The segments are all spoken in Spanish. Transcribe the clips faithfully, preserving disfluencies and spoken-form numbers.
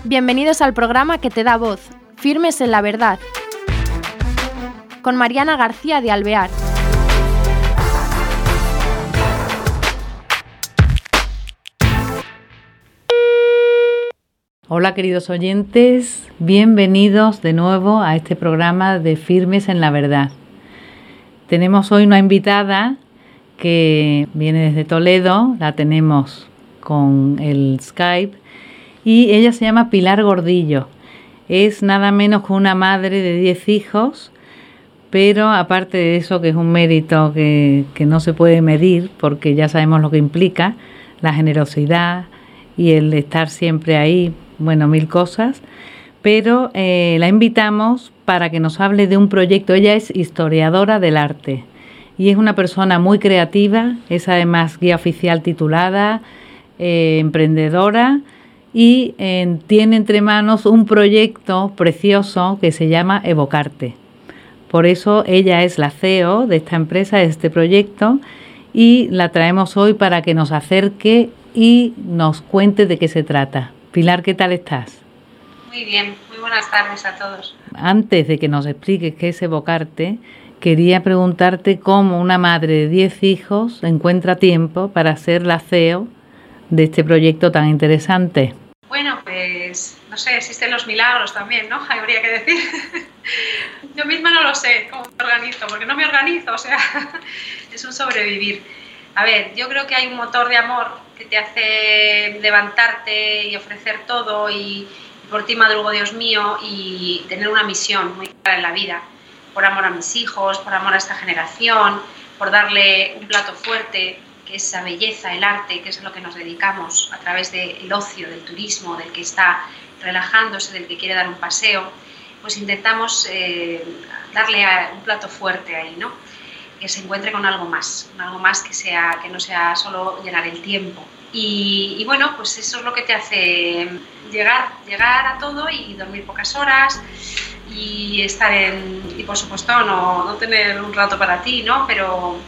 Bienvenidos al programa que te da voz, Firmes en la Verdad, con Mariana García de Alvear. Hola queridos oyentes, bienvenidos de nuevo a este programa de Firmes en la Verdad. Tenemos hoy una invitada que viene desde Toledo, la tenemos con el Skype y ella se llama Pilar Gordillo. Es nada menos que una madre de diez hijos, pero aparte de eso, que es un mérito que, que no se puede medir porque ya sabemos lo que implica, la generosidad y el estar siempre ahí, bueno, mil cosas, pero eh, la invitamos para que nos hable de un proyecto. Ella es historiadora del arte y es una persona muy creativa, es además guía oficial titulada, eh, emprendedora y eh, tiene entre manos un proyecto precioso que se llama Evocarte. Por eso ella es la C E O de esta empresa, de este proyecto, y la traemos hoy para que nos acerque y nos cuente de qué se trata. Pilar, ¿qué tal estás? Muy bien, muy buenas tardes a todos. Antes de que nos expliques qué es Evocarte, quería preguntarte cómo una madre de diez hijos encuentra tiempo para ser la C E O de este proyecto tan interesante. Bueno, pues no sé, existen los milagros también, ¿no? Habría que decir. Yo misma no lo sé cómo me organizo, porque no me organizo, o sea, es un sobrevivir. A ver, yo creo que hay un motor de amor que te hace levantarte y ofrecer todo y, y por ti madrugo, Dios mío, y tener una misión muy clara en la vida, por amor a mis hijos, por amor a esta generación, por darle un plato fuerte, que es la belleza, el arte, que es a lo que nos dedicamos a través del ocio, del turismo, del que está relajándose, del que quiere dar un paseo, pues intentamos eh, darle a un plato fuerte ahí, ¿no? Que se encuentre con algo más, con algo más que, sea, que no sea solo llenar el tiempo. Y, y bueno, pues eso es lo que te hace llegar, llegar a todo y dormir pocas horas y estar en, y por supuesto no, no tener un rato para ti, ¿no? Pero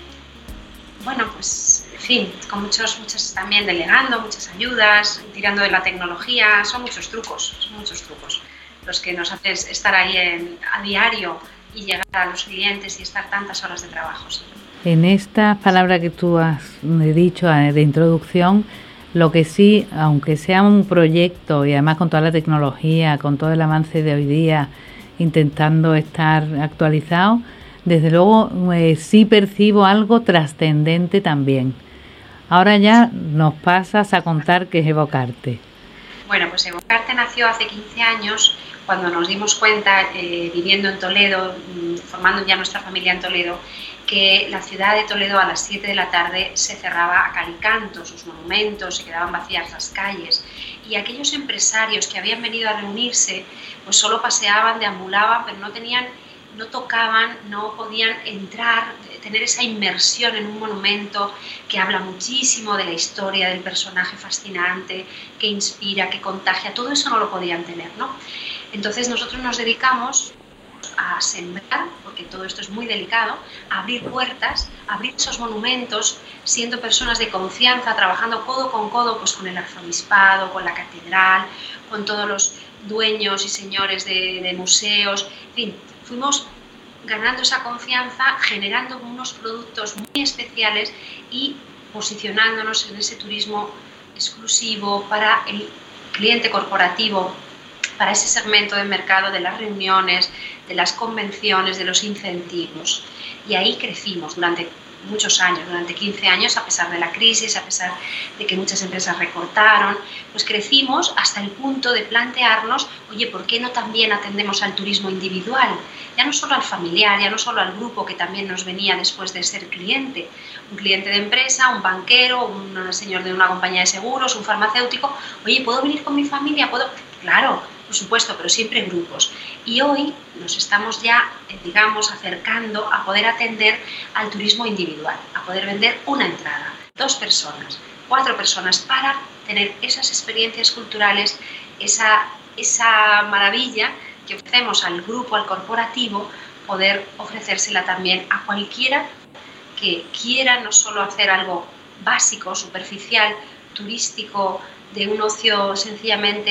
bueno, pues en fin, con muchos, muchos también delegando, muchas ayudas, tirando de la tecnología, son muchos trucos, son muchos trucos los que nos hacen estar ahí en, a diario y llegar a los clientes y estar tantas horas de trabajo. ¿Sí? En estas palabras que tú has dicho de introducción, lo que sí, aunque sea un proyecto y además con toda la tecnología, con todo el avance de hoy día, intentando estar actualizado, desde luego eh, sí percibo algo trascendente también. Ahora ya nos pasas a contar qué es Evocarte. Bueno, pues Evocarte nació hace quince años cuando nos dimos cuenta, eh, viviendo en Toledo, formando ya nuestra familia en Toledo, que la ciudad de Toledo a las siete de la tarde se cerraba a cal y canto, sus monumentos, se quedaban vacías las calles y aquellos empresarios que habían venido a reunirse pues solo paseaban, deambulaban, pero no tenían, no tocaban, no podían entrar, tener esa inmersión en un monumento que habla muchísimo de la historia del personaje fascinante, que inspira, que contagia, todo eso no lo podían tener, ¿no? Entonces nosotros nos dedicamos a sembrar, porque todo esto es muy delicado, a abrir puertas, a abrir esos monumentos, siendo personas de confianza, trabajando codo con codo pues con el arzobispado, con la catedral, con todos los dueños y señores de, de museos, en fin, fuimos ganando esa confianza, generando unos productos muy especiales y posicionándonos en ese turismo exclusivo para el cliente corporativo, para ese segmento de mercado de las reuniones, de las convenciones, de los incentivos. Y ahí crecimos durante muchos años, durante quince años, a pesar de la crisis, a pesar de que muchas empresas recortaron, pues crecimos hasta el punto de plantearnos, oye, ¿por qué no también atendemos al turismo individual? Ya no solo al familiar, ya no solo al grupo que también nos venía después de ser cliente, un cliente de empresa, un banquero, un señor de una compañía de seguros, un farmacéutico, oye, ¿puedo venir con mi familia? ¿Puedo? Claro, por supuesto, pero siempre grupos. Y hoy nos estamos ya, digamos, acercando a poder atender al turismo individual, a poder vender una entrada, dos personas, cuatro personas, para tener esas experiencias culturales, esa, esa maravilla que ofrecemos al grupo, al corporativo, poder ofrecérsela también a cualquiera que quiera no solo hacer algo básico, superficial, turístico, de un ocio sencillamente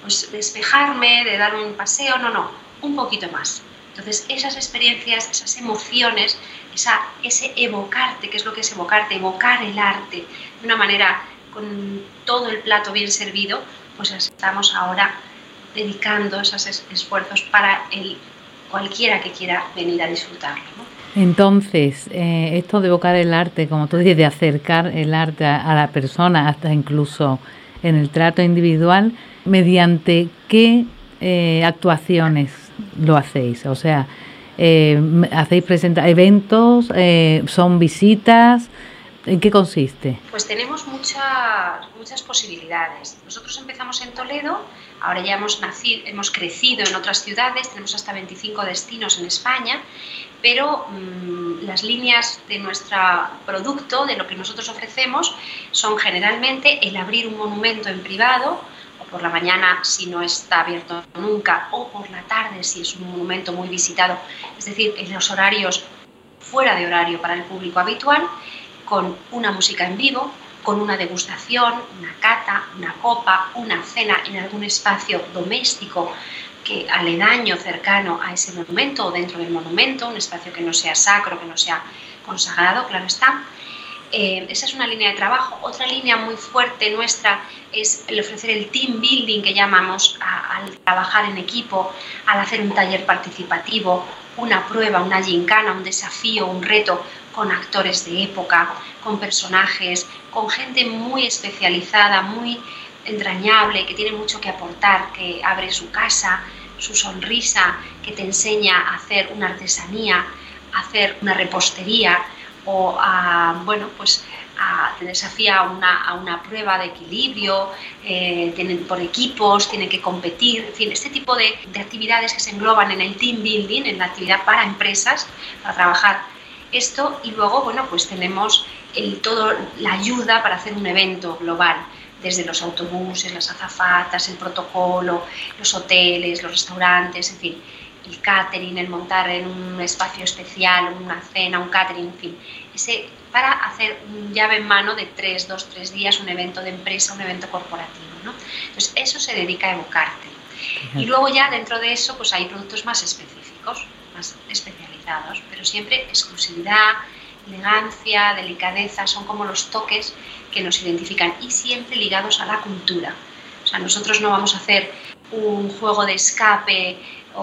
pues despejarme, de dar un paseo, no, no, un poquito más. Entonces esas experiencias, esas emociones, esa, ese evocarte, ¿qué es lo que es evocarte? Evocar el arte de una manera con todo el plato bien servido, pues estamos ahora dedicando esos esfuerzos para el, cualquiera que quiera venir a disfrutarlo, ¿no? Entonces, eh, esto de evocar el arte, como tú dices, de acercar el arte a, a la persona, hasta incluso en el trato individual, ¿mediante qué eh, actuaciones lo hacéis? O sea, eh, ¿hacéis presenta- eventos? Eh, ¿Son visitas? ¿En qué consiste? Pues tenemos muchas, muchas posibilidades. Nosotros empezamos en Toledo, ahora ya hemos, nacido, hemos crecido en otras ciudades, tenemos hasta veinticinco destinos en España, pero mmm, las líneas de nuestro producto, de lo que nosotros ofrecemos, son generalmente el abrir un monumento en privado, o por la mañana si no está abierto nunca, o por la tarde si es un monumento muy visitado, es decir, en los horarios fuera de horario para el público habitual, con una música en vivo, con una degustación, una cata, una copa, una cena en algún espacio doméstico que aledaño, cercano a ese monumento o dentro del monumento, un espacio que no sea sacro, que no sea consagrado, claro está. Eh, esa es una línea de trabajo. Otra línea muy fuerte nuestra es el ofrecer el team building que llamamos a, al trabajar en equipo, al hacer un taller participativo, una prueba, una gincana, un desafío, un reto con actores de época, con personajes, con gente muy especializada, muy entrañable, que tiene mucho que aportar, que abre su casa, su sonrisa, que te enseña a hacer una artesanía, a hacer una repostería o a, bueno, pues a, te desafía a una, a una prueba de equilibrio, eh, tienen por equipos, tienen que competir, en fin, este tipo de, de actividades que se engloban en el team building, en la actividad para empresas, para trabajar esto. Y luego, bueno, pues tenemos el, todo la ayuda para hacer un evento global, desde los autobuses, las azafatas, el protocolo, los hoteles, los restaurantes, en fin, el catering, el montar en un espacio especial, una cena, un catering, en fin, ese, para hacer un llave en mano de tres, dos, tres días, un evento de empresa, un evento corporativo, ¿no? Entonces, eso se dedica a evocarte. Y luego ya dentro de eso, pues hay productos más específicos, más especializados, pero siempre exclusividad, elegancia, delicadeza, son como los toques que nos identifican y siempre ligados a la cultura. O sea, nosotros no vamos a hacer un juego de escape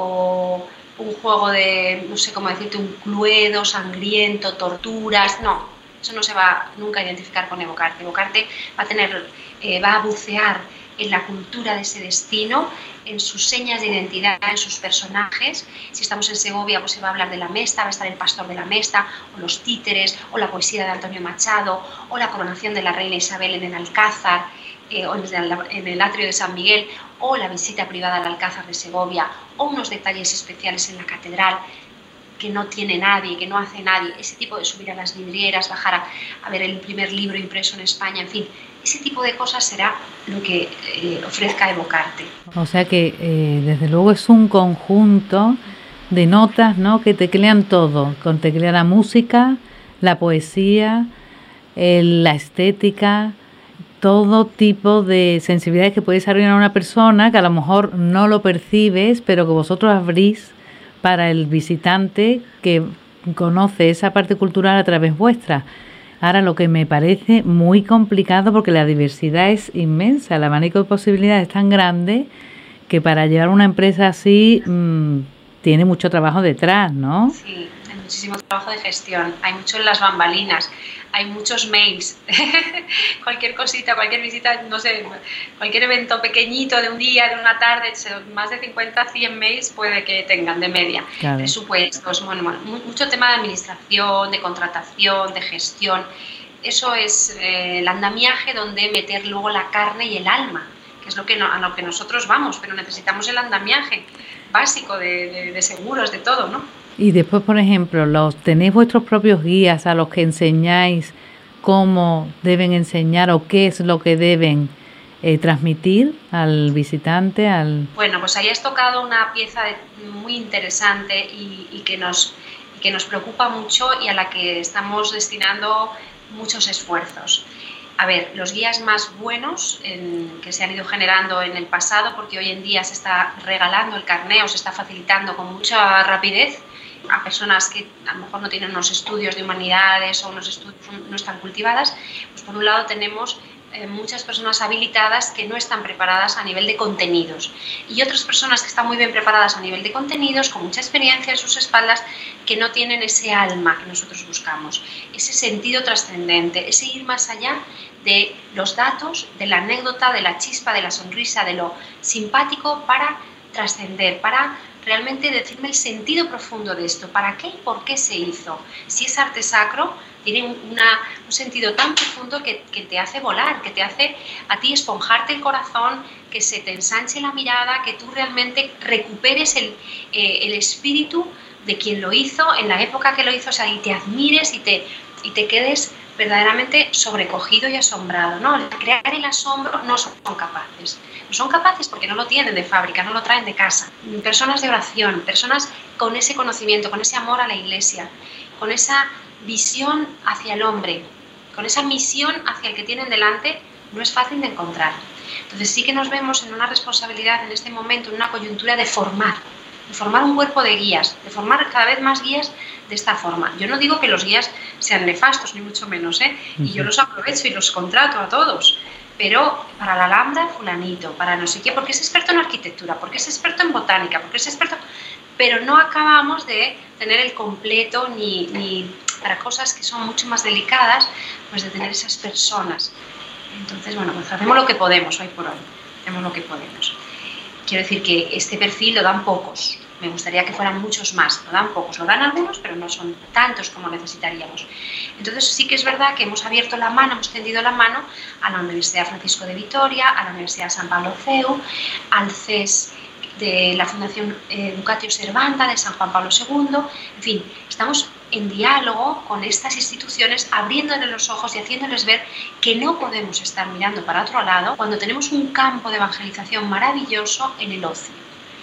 o un juego de, no sé cómo decirte, un cluedo, sangriento, torturas, no, eso no se va nunca a identificar con evocarte. Evocarte va a tener, eh, va a bucear en la cultura de ese destino, en sus señas de identidad, en sus personajes. Si estamos en Segovia, pues se va a hablar de la Mesta, va a estar el pastor de la Mesta, o los títeres, o la poesía de Antonio Machado, o la coronación de la reina Isabel en el Alcázar, eh, o en el atrio de San Miguel, o la visita privada al Alcázar de Segovia, o unos detalles especiales en la catedral que no tiene nadie, que no hace nadie, ese tipo de subir a las vidrieras, bajar a, a ver el primer libro impreso en España, en fin, ese tipo de cosas será lo que eh, ofrezca evocarte. O sea que eh, desde luego es un conjunto de notas, ¿no?, que teclean todo, con teclea la música, la poesía, el, la estética, todo tipo de sensibilidades que puede desarrollar una persona que a lo mejor no lo percibes, pero que vosotros abrís para el visitante que conoce esa parte cultural a través vuestra. Ahora, lo que me parece muy complicado, porque la diversidad es inmensa, el abanico de posibilidades es tan grande que para llevar una empresa así mmm, tiene mucho trabajo detrás, ¿no? Sí, hay muchísimo trabajo de gestión, hay mucho en las bambalinas, hay muchos mails, cualquier cosita, cualquier visita, no sé, cualquier evento pequeñito de un día, de una tarde, más de cincuenta, cien mails puede que tengan de media. Claro. Presupuestos, bueno, mucho tema de administración, de contratación, de gestión. Eso es eh, el andamiaje donde meter luego la carne y el alma, que es lo que no, a lo que nosotros vamos, pero necesitamos el andamiaje básico de, de, de seguros, de todo, ¿no? Y después, por ejemplo, los tenéis vuestros propios guías a los que enseñáis cómo deben enseñar o qué es lo que deben eh, transmitir al visitante. Al Bueno, pues ahí has tocado una pieza de, muy interesante y, y, que nos, y que nos preocupa mucho y a la que estamos destinando muchos esfuerzos. A ver, los guías más buenos en, que se han ido generando en el pasado, porque hoy en día se está regalando el carné o se está facilitando con mucha rapidez a personas que a lo mejor no tienen unos estudios de humanidades o unos estudios no están cultivadas, pues por un lado tenemos eh, muchas personas habilitadas que no están preparadas a nivel de contenidos y otras personas que están muy bien preparadas a nivel de contenidos, con mucha experiencia en sus espaldas, que no tienen ese alma que nosotros buscamos, ese sentido trascendente, ese ir más allá de los datos, de la anécdota, de la chispa, de la sonrisa, de lo simpático, para trascender, para realmente decirme el sentido profundo de esto, para qué y por qué se hizo. Si es arte sacro, tiene una, un sentido tan profundo que, que te hace volar, que te hace a ti esponjarte el corazón, que se te ensanche la mirada, que tú realmente recuperes el, eh, el espíritu de quien lo hizo, en la época que lo hizo, o sea, y te admires y te, y te quedes verdaderamente sobrecogido y asombrado, ¿no? El crear el asombro no son capaces. No son capaces porque no lo tienen de fábrica, no lo traen de casa. Personas de oración, personas con ese conocimiento, con ese amor a la Iglesia, con esa visión hacia el hombre, con esa misión hacia el que tienen delante, no es fácil de encontrar. Entonces sí que nos vemos en una responsabilidad en este momento, en una coyuntura de formar, de formar un cuerpo de guías, de formar cada vez más guías de esta forma. Yo no digo que los guías sean nefastos, ni mucho menos, ¿eh? Y yo los aprovecho y los contrato a todos, pero para la Alhambra, fulanito, para no sé qué, porque es experto en arquitectura, porque es experto en botánica, porque es experto... Pero no acabamos de tener el completo, ni, ni para cosas que son mucho más delicadas, pues de tener esas personas. Entonces, bueno, pues hacemos lo que podemos hoy por hoy, hacemos lo que podemos. Quiero decir que este perfil lo dan pocos, me gustaría que fueran muchos más, lo dan pocos, lo dan algunos, pero no son tantos como necesitaríamos. Entonces sí que es verdad que hemos abierto la mano, hemos tendido la mano a la Universidad Francisco de Vitoria, a la Universidad San Pablo C E U, al C E S de la Fundación Educatio Servanda de San Juan Pablo segundo, en fin, estamos en diálogo con estas instituciones, abriéndoles los ojos y haciéndoles ver que no podemos estar mirando para otro lado cuando tenemos un campo de evangelización maravilloso en el ocio.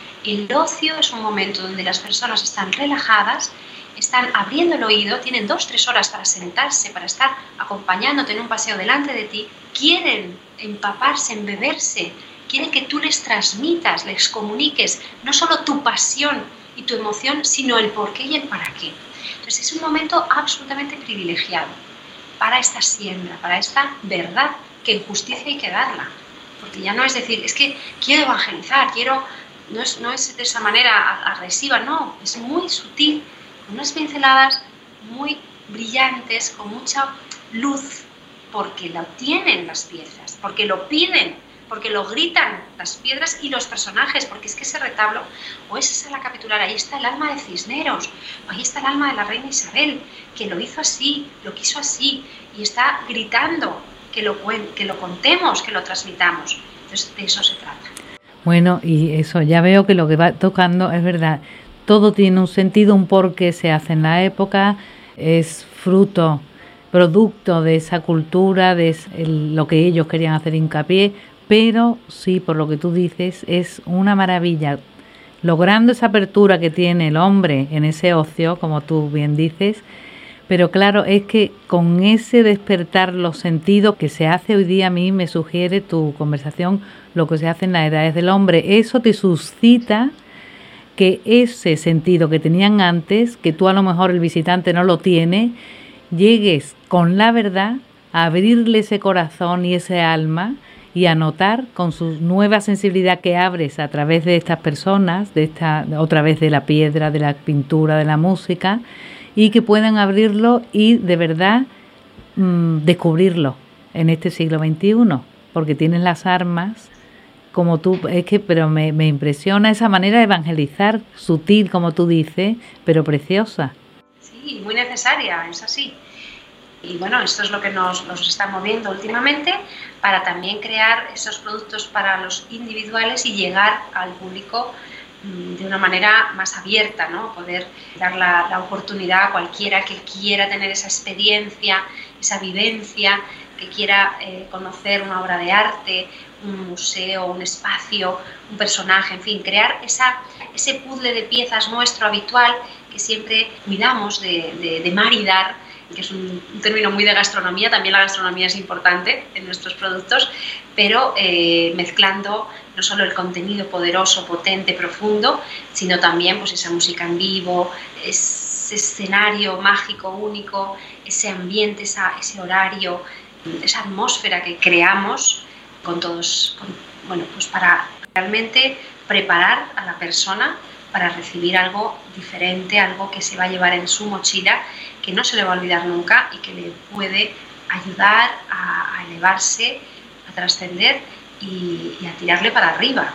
El ocio es un momento donde las personas están relajadas, están abriendo el oído, tienen dos, tres horas para sentarse, para estar acompañándote en un paseo delante de ti, quieren empaparse, embeberse, quieren que tú les transmitas, les comuniques no solo tu pasión y tu emoción, sino el por qué y el para qué. Entonces es un momento absolutamente privilegiado para esta siembra, para esta verdad que en justicia hay que darla. Porque ya no es decir, es que quiero evangelizar, quiero... No es, no es de esa manera agresiva, no, es muy sutil, con unas pinceladas muy brillantes, con mucha luz, porque lo tienen las piezas, porque lo piden, porque lo gritan las piedras y los personajes, porque es que ese retablo, o es esa la capitular, ahí está el alma de Cisneros, o ahí está el alma de la reina Isabel, que lo hizo así, lo quiso así, y está gritando que lo, que lo contemos, que lo transmitamos. Entonces de eso se trata. Bueno, y eso, ya veo que lo que va tocando es verdad, todo tiene un sentido, un porqué se hace en la época, es fruto, producto de esa cultura, de el, lo que ellos querían hacer hincapié, pero sí, por lo que tú dices, es una maravilla, logrando esa apertura que tiene el hombre en ese ocio, como tú bien dices, pero claro, es que con ese despertar los sentidos que se hace hoy día, a mí me sugiere tu conversación, lo que se hace en las edades del hombre, eso te suscita que ese sentido que tenían antes, que tú a lo mejor el visitante no lo tiene, llegues con la verdad a abrirle ese corazón y ese alma y a notar con su nueva sensibilidad que abres a través de estas personas, de esta otra vez de la piedra, de la pintura, de la música, y que puedan abrirlo y de verdad mmm, descubrirlo en este siglo veintiuno, porque tienen las armas, como tú, es que, pero me, me impresiona esa manera de evangelizar, sutil, como tú dices, pero preciosa. Sí, muy necesaria, es así. Y bueno, esto es lo que nos, nos está moviendo últimamente para también crear esos productos para los individuales y llegar al público de una manera más abierta, ¿no? Poder dar la, la oportunidad a cualquiera que quiera tener esa experiencia, esa vivencia, que quiera eh, conocer una obra de arte, un museo, un espacio, un personaje, en fin, crear esa, ese puzzle de piezas nuestro habitual que siempre cuidamos de, de, de maridar que es un, un término muy de gastronomía, también la gastronomía es importante en nuestros productos, pero eh, mezclando no solo el contenido poderoso, potente, profundo, sino también pues, esa música en vivo, ese escenario mágico, único, ese ambiente, esa, ese horario, esa atmósfera que creamos con todos, con, bueno, pues para realmente preparar a la persona para recibir algo diferente, algo que se va a llevar en su mochila, que no se le va a olvidar nunca y que le puede ayudar a, a elevarse, a trascender y, y a tirarle para arriba.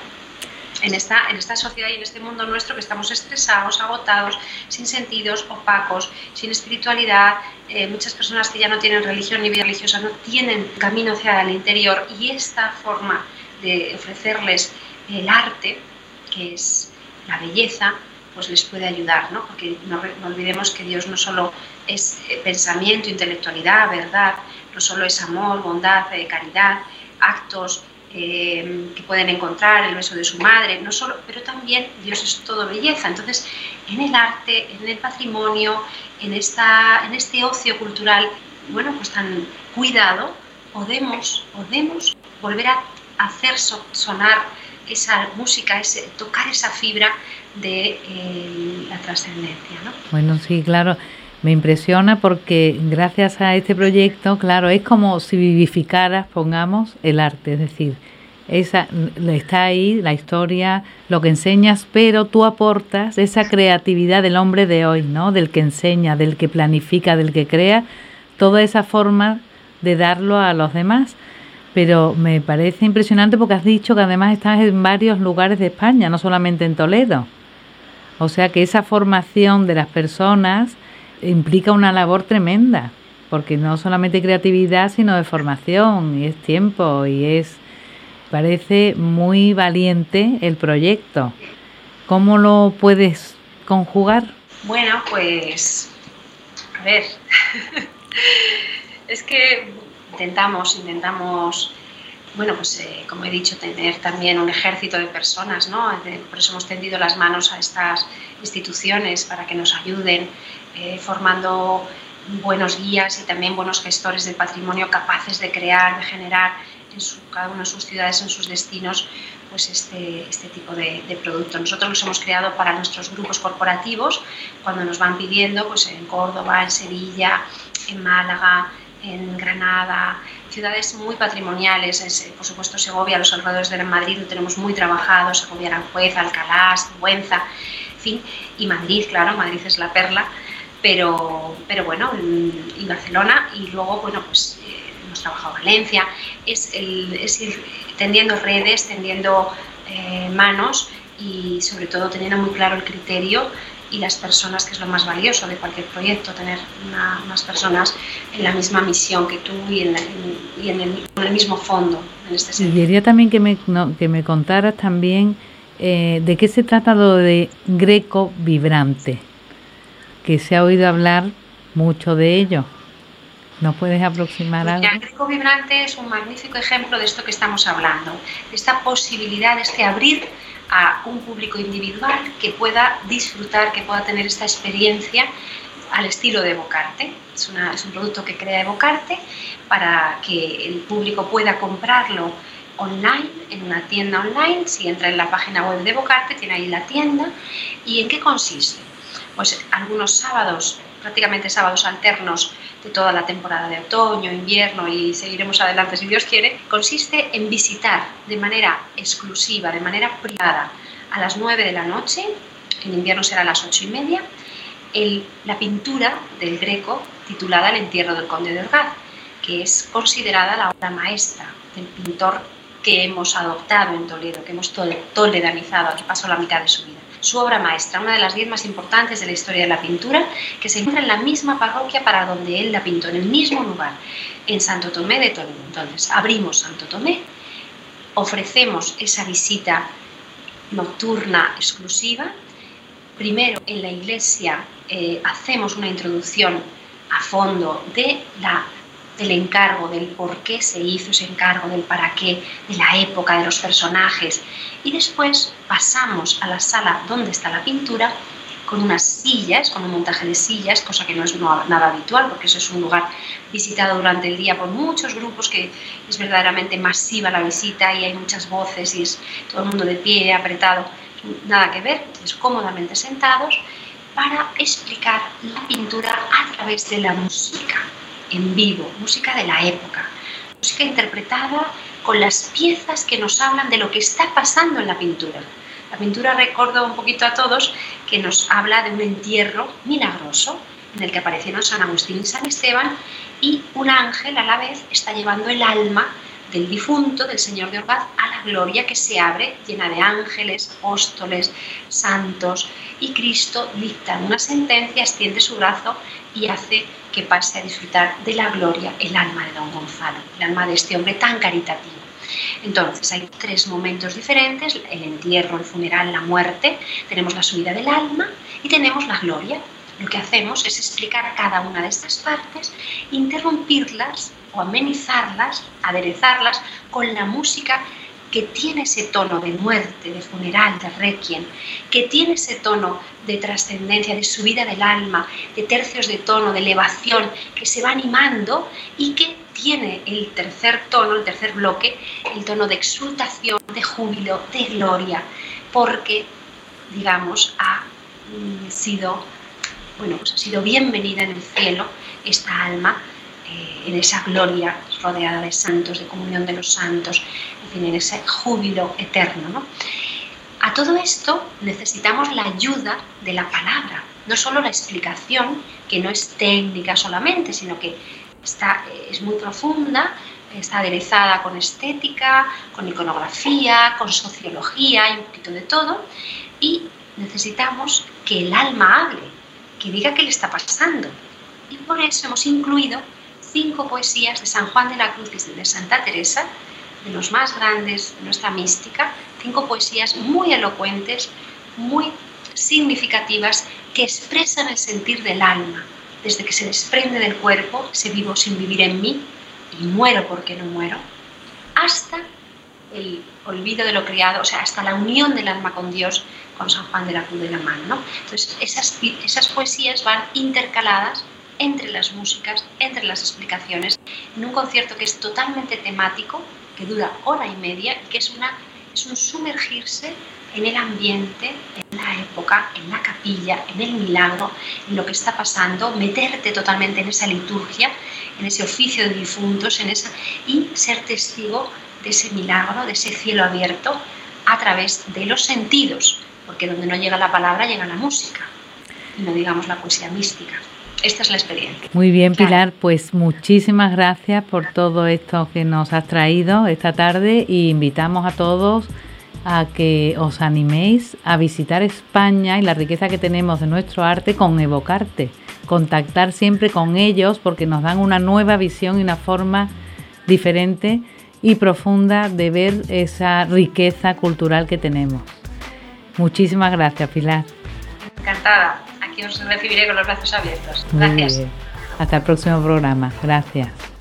En esta, en esta sociedad y en este mundo nuestro que estamos estresados, agotados, sin sentidos, opacos, sin espiritualidad, eh, muchas personas que ya no tienen religión ni vida religiosa no tienen camino hacia el interior, y esta forma de ofrecerles el arte, que es la belleza, pues les puede ayudar, ¿no? Porque no, no olvidemos que Dios no solo es pensamiento, intelectualidad, verdad, no solo es amor, bondad, eh, caridad, actos eh, que pueden encontrar, el beso de su madre, no solo, pero también Dios es todo belleza. Entonces, en el arte, en el patrimonio, en, esta, en este ocio cultural, bueno, pues tan cuidado, podemos, podemos volver a hacer sonar esa música, ese, tocar esa fibra de eh, la trascendencia, ¿no? Bueno, sí, claro, me impresiona porque gracias a este proyecto, claro, es como si vivificaras, pongamos, el arte, es decir, esa está ahí, la historia, lo que enseñas, pero tú aportas esa creatividad del hombre de hoy, ¿no? Del que enseña, del que planifica, del que crea, toda esa forma de darlo a los demás. Pero me parece impresionante porque has dicho que además estás en varios lugares de España, no solamente en Toledo. O sea que esa formación de las personas implica una labor tremenda, porque no solamente creatividad, sino de formación, y es tiempo, y es... Parece muy valiente el proyecto. ¿Cómo lo puedes conjugar? Bueno, pues... A ver... es que... Intentamos, intentamos, bueno, pues eh, como he dicho, tener también un ejército de personas, ¿no? Por eso hemos tendido las manos a estas instituciones para que nos ayuden, eh, formando buenos guías y también buenos gestores del patrimonio capaces de crear, de generar en su, cada una de sus ciudades, en sus destinos, pues este, este tipo de, de producto. Nosotros los hemos creado para nuestros grupos corporativos, cuando nos van pidiendo, pues en Córdoba, en Sevilla, en Málaga, en Granada, ciudades muy patrimoniales, es, por supuesto Segovia, los alrededores de Madrid lo tenemos muy trabajado, Segovia, Aranjuez, Alcalá, Sigüenza, en fin, y Madrid, claro, Madrid es la perla, pero, pero bueno, y Barcelona, y luego, bueno, pues eh, hemos trabajado Valencia, es, el, es ir tendiendo redes, tendiendo eh, manos y sobre todo teniendo muy claro el criterio y las personas, que es lo más valioso de cualquier proyecto, tener una, unas personas en la misma misión que tú y en, la, en, y en, el, en el mismo fondo, en este sentido. Y quería también que me, no, que me contaras también eh, de qué se trata lo de Greco Vibrante, que se ha oído hablar mucho de ello. ¿Nos puedes aproximar algo? El Greco Vibrante es un magnífico ejemplo de esto que estamos hablando, de esta posibilidad, de este abrir a un público individual que pueda disfrutar, que pueda tener esta experiencia al estilo de Evocarte. Es, una, es un producto que crea Evocarte para que el público pueda comprarlo online, en una tienda online. Si entra en la página web de Evocarte, tiene ahí la tienda. ¿Y en qué consiste? Pues algunos sábados, prácticamente sábados alternos de toda la temporada de otoño, invierno, y seguiremos adelante si Dios quiere, consiste en visitar de manera exclusiva, de manera privada, a las nueve de la noche, en invierno será a las ocho y media, el, la pintura del Greco titulada El entierro del conde de Orgaz, que es considerada la obra maestra del pintor que hemos adoptado en Toledo, que hemos toledanizado, aquí pasó la mitad de su vida. Su obra maestra, una de las diez más importantes de la historia de la pintura, que se encuentra en la misma parroquia para donde él la pintó, en el mismo lugar, en Santo Tomé de Toledo. Entonces, abrimos Santo Tomé, ofrecemos esa visita nocturna exclusiva. Primero, en la iglesia eh, hacemos una introducción a fondo de la del encargo, del por qué se hizo ese encargo, del para qué, de la época, de los personajes, y después pasamos a la sala donde está la pintura con unas sillas, con un montaje de sillas, cosa que no es no, nada habitual, porque eso es un lugar visitado durante el día por muchos grupos, que es verdaderamente masiva la visita y hay muchas voces y es todo el mundo de pie, apretado, nada que ver, es cómodamente sentados, para explicar la pintura a través de la música, en vivo, música de la época, música interpretada con las piezas que nos hablan de lo que está pasando en la pintura. La pintura, recuerdo un poquito a todos, que nos habla de un entierro milagroso en el que aparecieron San Agustín y San Esteban, y un ángel a la vez está llevando el alma del difunto, del Señor de Orgaz, a la gloria que se abre, llena de ángeles, apóstoles, santos, y Cristo dicta una sentencia, extiende su brazo y hace que pase a disfrutar de la gloria el alma de don Gonzalo, el alma de este hombre tan caritativo. Entonces hay tres momentos diferentes: el entierro, el funeral, la muerte, tenemos la subida del alma y tenemos la gloria. Lo que hacemos es explicar cada una de estas partes, interrumpirlas o amenizarlas, aderezarlas con la música que tiene ese tono de muerte, de funeral, de requiem, que tiene ese tono de trascendencia, de subida del alma, de tercios de tono, de elevación, que se va animando, y que tiene el tercer tono, el tercer bloque, el tono de exultación, de júbilo, de gloria, porque, digamos, ha mm, sido, bueno, pues ha sido bienvenida en el cielo esta alma, eh, en esa gloria rodeada de santos, de comunión de los santos, en fin, en ese júbilo eterno, ¿no? A todo esto necesitamos la ayuda de la palabra, no solo la explicación, que no es técnica solamente, sino que está, es muy profunda, está aderezada con estética, con iconografía, con sociología y un poquito de todo, y necesitamos que el alma hable, que diga qué le está pasando. Y por eso hemos incluido cinco poesías de San Juan de la Cruz y de Santa Teresa, de los más grandes de nuestra mística, cinco poesías muy elocuentes, muy significativas, que expresan el sentir del alma, desde que se desprende del cuerpo, se vivo sin vivir en mí y muero porque no muero, hasta el olvido de lo criado, o sea, hasta la unión del alma con Dios, con San Juan de la Cruz de la mano, ¿no? Entonces, esas, esas poesías van intercaladas entre las músicas, entre las explicaciones, en un concierto que es totalmente temático, que dura hora y media, y que es, una, es un sumergirse en el ambiente, en la época, en la capilla, en el milagro, en lo que está pasando, meterte totalmente en esa liturgia, en ese oficio de difuntos, en esa, y ser testigo de ese milagro, de ese cielo abierto, a través de los sentidos, porque donde no llega la palabra llega la música, y no digamos la poesía mística. Esta es la experiencia. Muy bien, Pilar, pues muchísimas gracias por todo esto que nos has traído esta tarde, y invitamos a todos a que os animéis a visitar España y la riqueza que tenemos de nuestro arte con Evocarte, contactar siempre con ellos, porque nos dan una nueva visión y una forma diferente y profunda de ver esa riqueza cultural que tenemos. Muchísimas gracias, Pilar. Encantada. Aquí os recibiré con los brazos abiertos. Muy Gracias. bien. Hasta el próximo programa. Gracias.